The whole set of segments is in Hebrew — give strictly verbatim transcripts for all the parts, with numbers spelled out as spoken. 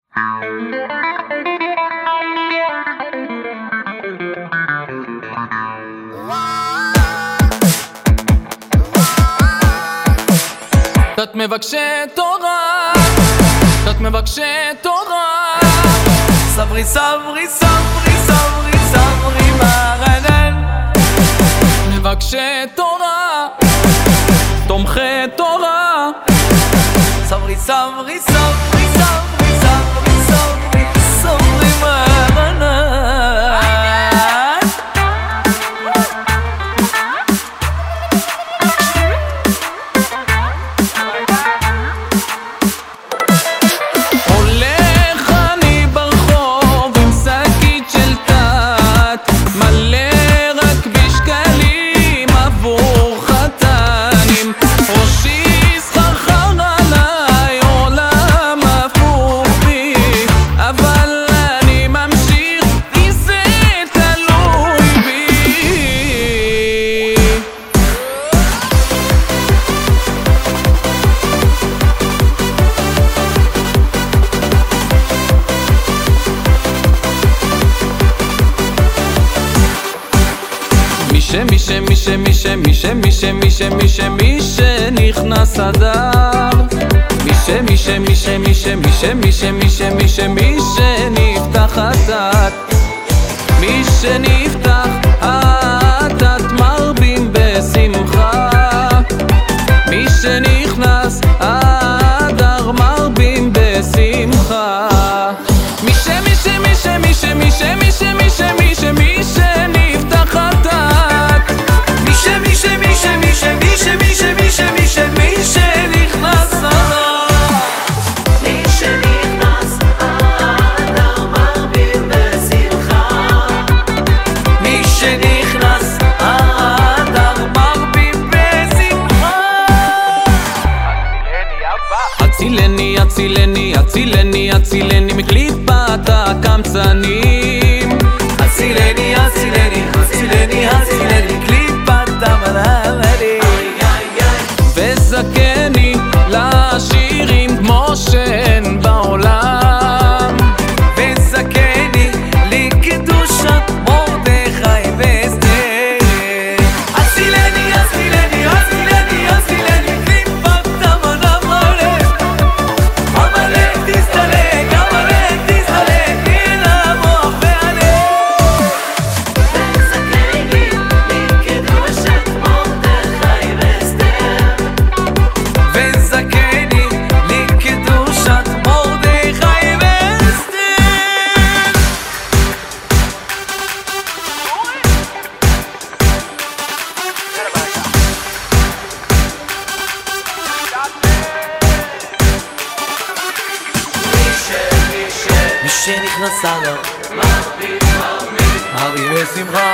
תת מבקשי תורה, תת מבקשי תורה, סברי סברי סברי סברי סברי מרנן, מבקשי תורה, תומכי תורה, סברי סברי סברי סברי סברי סברי סברי מרנן. הולך אני ברחוב עם שקית של תת, מלא רק בשקלים עבור חתנים, ראשי סחרחר עליי, עולם הפוך בי, אבל אני ממשיך כי זה תלוי בי. מי ש מי ש מי ש מי ש מי ש מי ש מי ש מי שנכנס אדר, מי ש מי ש מי ש מי ש מי ש מי ש מי ש מי ש מי שנפתח חטאת, מי שנפתח חטאת מרבים בשמחה, מי שנכנס אדר מרבים בשמחה. מי ש מי ש מי ש מי ש מי ש מי ש מי ש מי ש מי שנפתח חטאת, מי ש מי ש מי ש מי ש מי ש מי ש מי ש מי ש מי שנכנס אדר, מי שנכנס אדר מרבים בשמחה, מי שנכנס אדר מרבים בשמחה. הצילני הצילני הצילני הצילני מקליפת הקמצנים, הצילני הצילני הצילני הצילני קליפת המלאלי, וזכני לשירים כמו שאין בעולם, וזכני לקדושת מרדכי ואסתר. הצילני הצילני הצילני הצילני קליפת המלאלי, המלך תסתלק המלך תסתלק מן המוח והלב, וזכני לקדושת מרדכי ואסתר, וזכני לקדושת מרדכי ואסתר. מי שנכנס אדר מרבים בשמחה,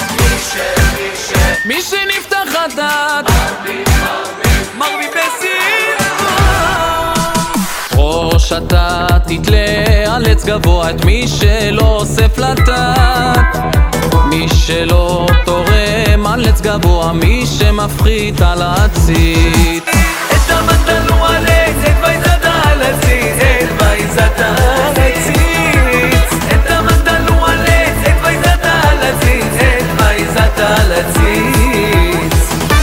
מי שנפתח חטאת מרבים בשמחה. ראש אתה תתלה על עץ גבוה את מי שלא אוסף לטאת, מי שלא תורם על עץ גבוה, מי שמפחית על הציץ. את המנדלו על עץ, את וייזת על הציץ, את וייזת על הציץ, את המנדלו על עץ, את וייזת על הציץ, את וייזת על הציץ.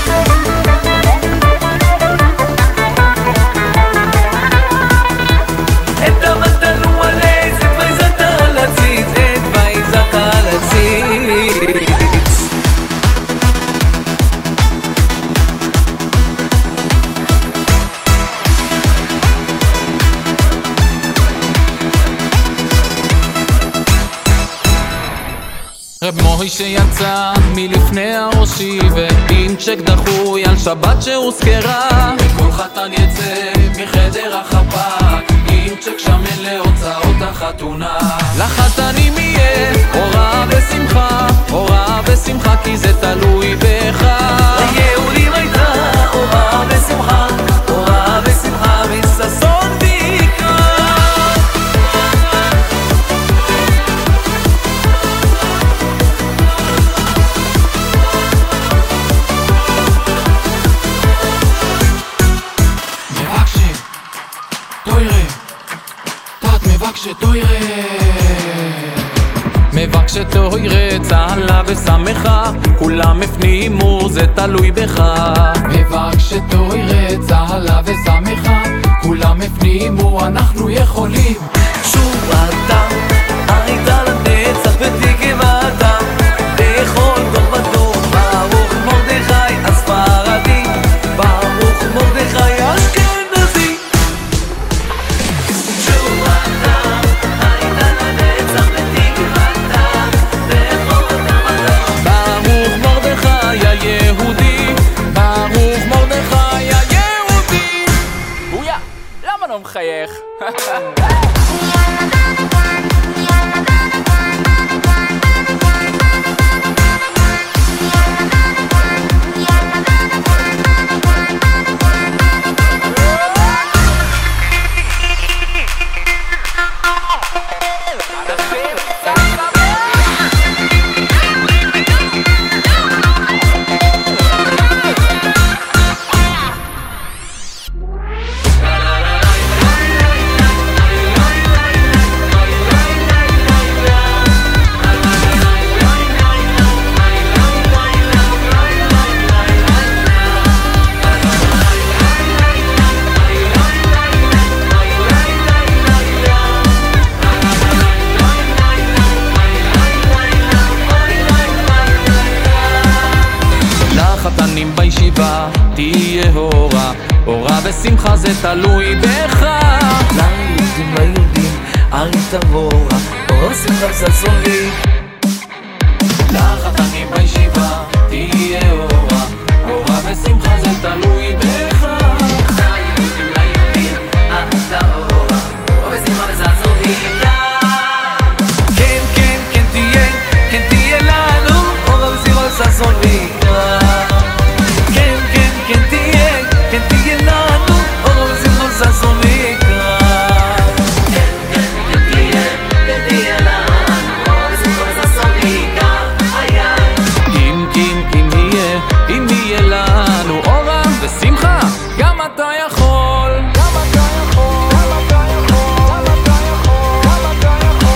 את המנדלו על עץ, את וייזת על הציץ, את וייזת על הציץ. רב מוישה יצא מלפני הראשי ועם צ'ק דחוי על שבת שהוזכרה, כל חתן יצא מחדר החפ"ק עם צ'ק שמן להוצאות החתונה. לחתנים יהיה אורה ושמחה, אורה ושמחה כי זה תלוי בך. ליהודים הייתה אורה ושמחה, אורה ושמחה וששון ויקרא. מבקשים, תוירים, תת מבקשים מבקשי תוירה מבקשי תוירה צהלה ושמחה כולם הפנימו זה תלוי בך מבקשי תוירה צהלה ושמחה כולם הפנימו אנחנו יכולים שוב אתה היית לנצח ותקוות בכל דור ודור ברוך מרדכי הספרדי ברוך מרדכי אשכנזי שוב אתה היית לנצח ותקוות בכל דור ודור ברוך מרדכי היהודי ברוך מרדכי היהודי בויה, למה לא מחייך? לחתנים בישיבה תהיה הורה הורה ושמחה זה תלוי בך ליהודים ליהודים היית הורה אור שמחה וששון לי לחתנים בישיבה תהיה הורה הורה ושמחה זה תלוי בך ליהודים ליהודים היית אורה אור ושמחה וששון לי כן כן כן תהיה כן תהיה לנו אור ושמחה וששון לי כן כן כן תהיה כן תהיה לנו אור ושמחה וששון לי כן כן כן תהיה כן תהיה לנו אור ושמחה וששון לי אם אם אם יהיה אם יהיה לנו אורה ושמחה גם אתה יכול גם אתה יכול גם אתה יכול גם אתה יכול גם אתה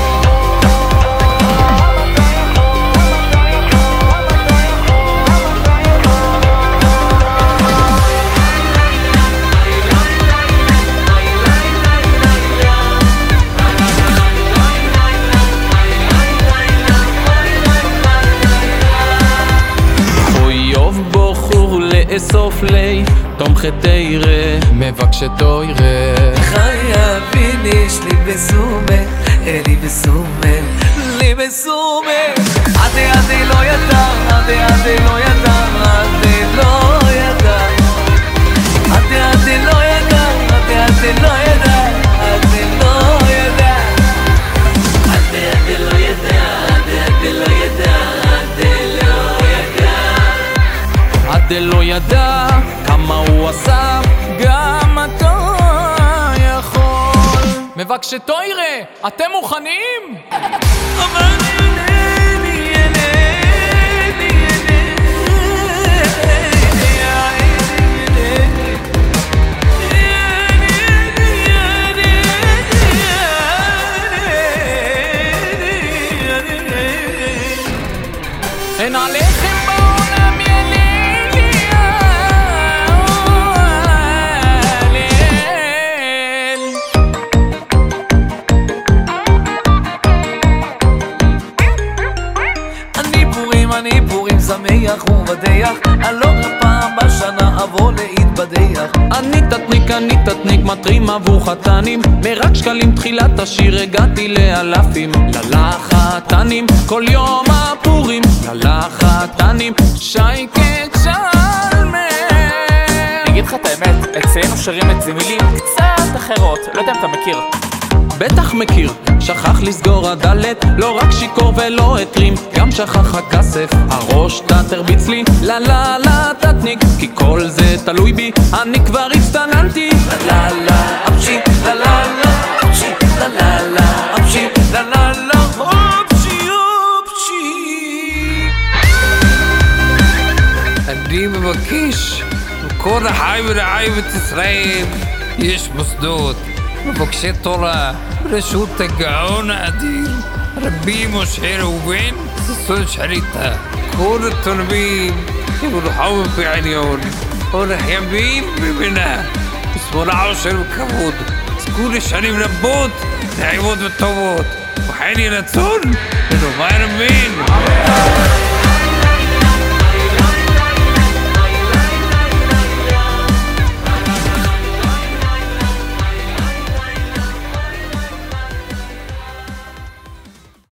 אסוף לי תומכי תירה מבקשי תוירה חייבים יש לי בסומה אלי בסומה לי בסומה עדי עדי לא ידע עדי עדי לא ידע עדי לא ידע עדי עדי לא ידע עדי עדי לא ידע עדי לא ידע עדי עדי לא ידע עדי עדי לא ידע עדי לא ידע עדי לא ידע כמה הוא עשה גם אתה יכול מבקשי תוירה אתם מוכנים? אין עליכם בעולם יליליה אני פורים, אני פורים שמח ובדח אני לא פעם בשנה אבוא להתבדח אני תתניק, אני תתניק מטרים עבור חתנים מרק שקלים תחילת השיר הגעתי לאלפים ללחתנים כל יום הפורים ללחתנים שייקת שלמר אני אגיד לך את האמת, אצלנו שרים את זה מילים קצת אחרות, לא יודע אם אתה מכיר בטח מכיר, שכח לסגור הדלת לא רק שיקור ולא התרים גם שכח הכסף, הראש תתרביץ לי לה לה לה תתניק כי כל זה תלוי בי, אני כבר הצטננתי לה לה אפשי לה לה לה אפשי לה לה לה אפשי לה לה לה אפשי אפשי אני מבקש מכל החי ורעי בישראל יש מוסדות מבקשי תורה, ברשות הגאון האדיר, רבי משה ראובן, ששון שליט"א. כל התורמים יבורכו בעליון, אורך ימים ובינה, בשמחה עושר וכבוד. זכו לשנים רבות, נעימות וטובות, וכן יהיה רצון ונאמר אמן.